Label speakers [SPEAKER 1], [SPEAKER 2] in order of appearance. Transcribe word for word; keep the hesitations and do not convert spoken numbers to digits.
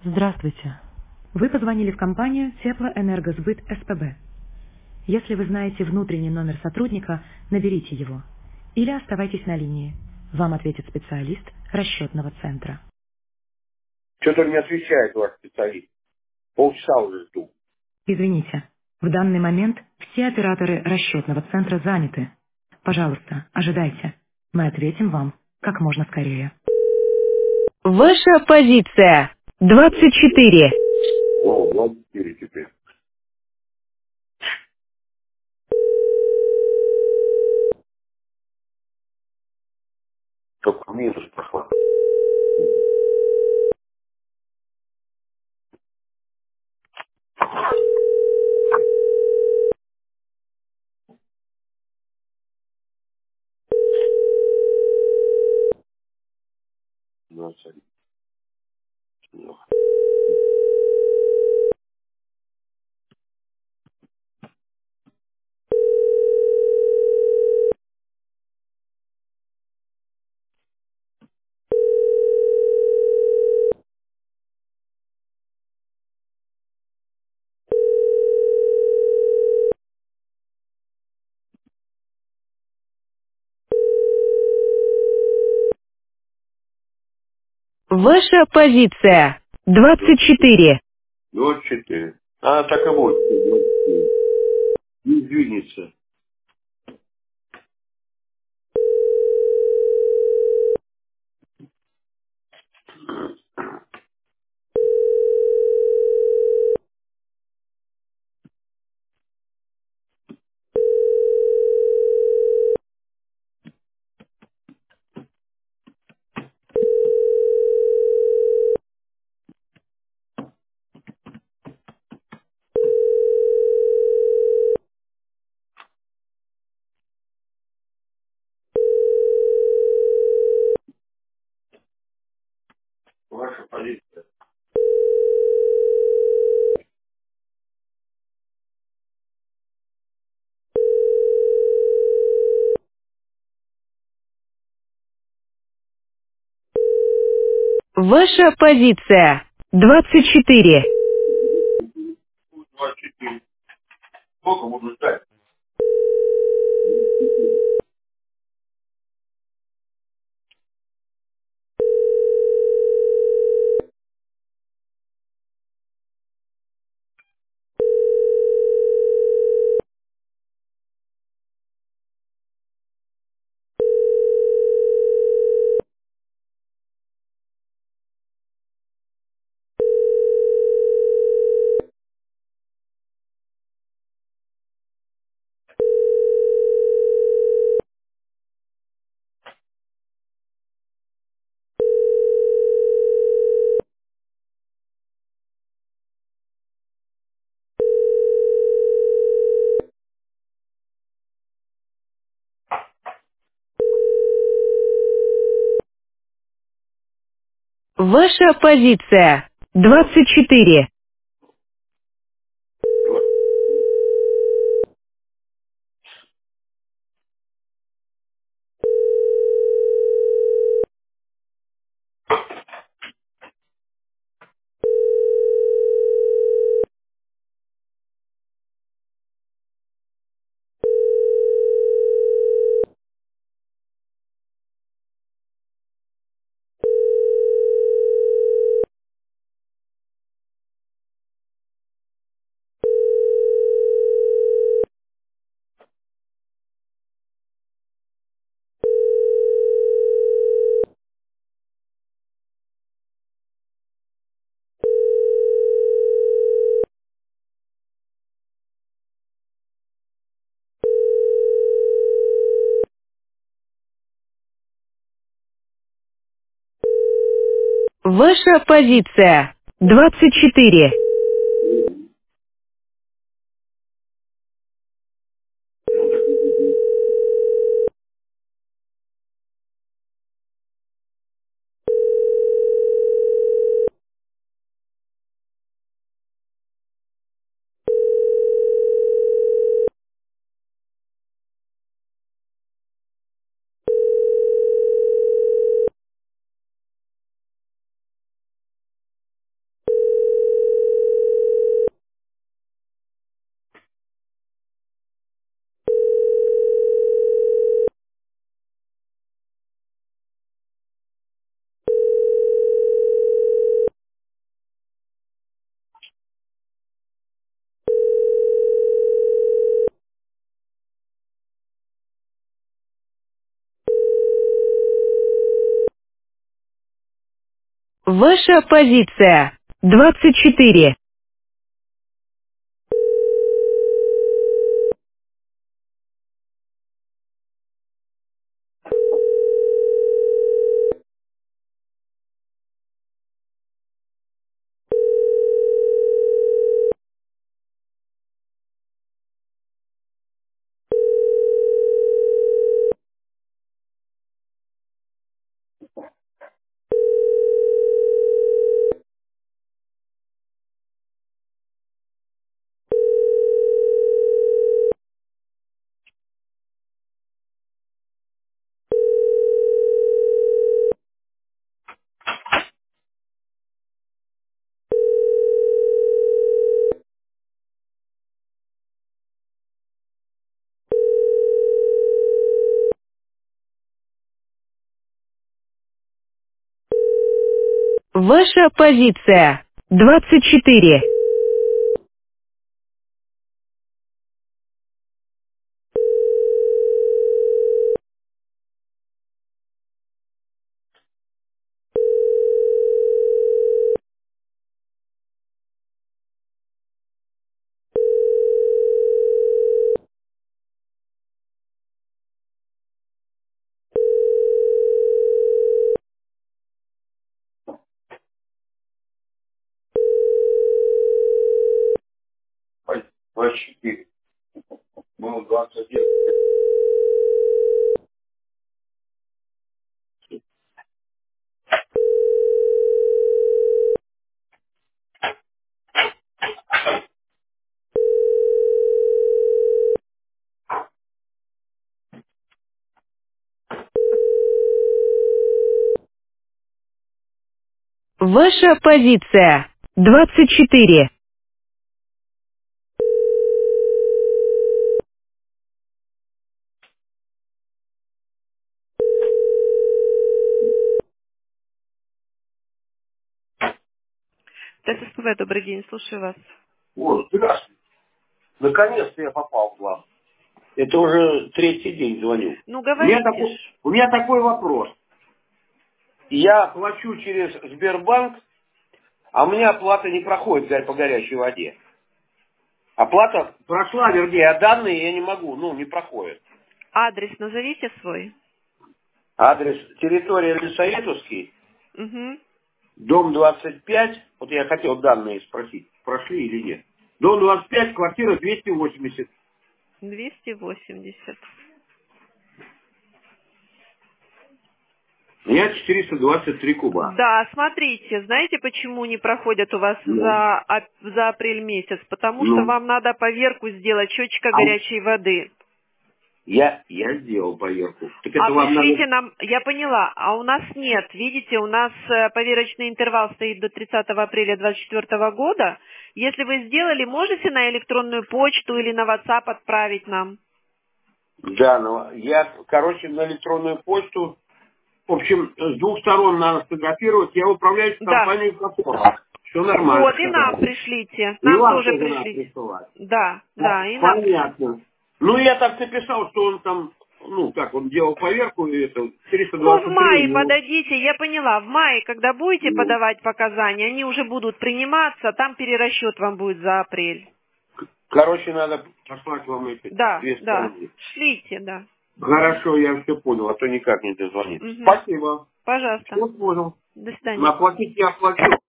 [SPEAKER 1] Здравствуйте. Вы позвонили в компанию Теплоэнергосбыт СПБ. Если вы знаете внутренний номер сотрудника, наберите его. Или оставайтесь на линии. Вам ответит специалист расчетного центра.
[SPEAKER 2] Что-то не отвечает ваш специалист. Полчаса уже жду.
[SPEAKER 1] Извините, в данный момент все операторы расчетного центра заняты. Пожалуйста, ожидайте. Мы ответим вам как можно скорее. Ваша позиция. двадцать четыре.
[SPEAKER 2] О, двадцать четыре теперь. Только минус пошла. двадцать. Ну,
[SPEAKER 1] Ваша позиция. двадцать четыре.
[SPEAKER 2] двадцать четыре. А, так и будет. двадцать четыре. Не сдвинется. Ваша позиция.
[SPEAKER 1] Ваша позиция. двадцать четыре.
[SPEAKER 2] двадцать четыре. Сколько буду ждать?
[SPEAKER 1] Ваша позиция. двадцать четыре. Ваша позиция. двадцать четыре. Ваша позиция двадцать четыре. Ваша позиция двадцать четыре.
[SPEAKER 2] двадцать четыре. Был двадцать один.
[SPEAKER 1] Ваша позиция двадцать четыре. ТСПВ, добрый день, слушаю вас.
[SPEAKER 2] О, здравствуйте. Наконец-то я попал к вам. Это уже третий день звоню.
[SPEAKER 1] Ну,
[SPEAKER 2] У меня
[SPEAKER 1] говорите
[SPEAKER 2] такой,
[SPEAKER 1] ж.
[SPEAKER 2] у меня такой вопрос. Я плачу через Сбербанк, а у меня оплата не проходит за- по горячей воде. Оплата прошла, вернее, а данные я не могу, ну, не проходит.
[SPEAKER 1] Адрес назовите свой.
[SPEAKER 2] Адрес территория Лисаветовский,
[SPEAKER 1] Угу.
[SPEAKER 2] дом двадцать пять, вот я хотел данные спросить, прошли или нет. Дом двадцать пять, квартира двести восемьдесят.
[SPEAKER 1] двести восемьдесят.
[SPEAKER 2] У меня четыреста двадцать три куба.
[SPEAKER 1] Да, смотрите, знаете, почему не проходят у вас
[SPEAKER 2] Ну,
[SPEAKER 1] за, ап- за апрель месяц? Потому что
[SPEAKER 2] ну.
[SPEAKER 1] вам надо поверку сделать счетчика
[SPEAKER 2] А
[SPEAKER 1] горячей воды.
[SPEAKER 2] я, я сделал поверку. Так
[SPEAKER 1] А
[SPEAKER 2] это вам надо...
[SPEAKER 1] пришлите нам, я поняла, а у нас нет. Видите, у нас э, поверочный интервал стоит до тридцатого апреля двадцать четвёртого года. Если вы сделали, можете на электронную почту или на WhatsApp отправить нам?
[SPEAKER 2] Да, но я, короче, на электронную почту, в общем, с двух сторон надо сфотографировать. Я управляюсь в
[SPEAKER 1] Да.
[SPEAKER 2] компании «Космос». Все нормально.
[SPEAKER 1] Вот, и нам пришлите.
[SPEAKER 2] И
[SPEAKER 1] Нам
[SPEAKER 2] вам
[SPEAKER 1] тоже
[SPEAKER 2] тоже надо
[SPEAKER 1] пришлите.
[SPEAKER 2] присылать.
[SPEAKER 1] Да,
[SPEAKER 2] По-
[SPEAKER 1] да, и нам пришлите.
[SPEAKER 2] Понятно. Ну, я так написал, что он там, ну, как, он делал поверку, и это,
[SPEAKER 1] Ну, в
[SPEAKER 2] триста двадцать три,
[SPEAKER 1] мае
[SPEAKER 2] ну,
[SPEAKER 1] подадите, я поняла, в мае, когда будете
[SPEAKER 2] ну,
[SPEAKER 1] подавать показания, они уже будут приниматься, там перерасчет вам будет за апрель.
[SPEAKER 2] короче, надо послать вам эти
[SPEAKER 1] Да,
[SPEAKER 2] две
[SPEAKER 1] да,
[SPEAKER 2] стороны.
[SPEAKER 1] шлите, да.
[SPEAKER 2] Хорошо, я все понял, а то никак не дозвониться.
[SPEAKER 1] Угу.
[SPEAKER 2] Спасибо.
[SPEAKER 1] Пожалуйста.
[SPEAKER 2] Все понял.
[SPEAKER 1] До свидания.
[SPEAKER 2] Оплатить я оплачу.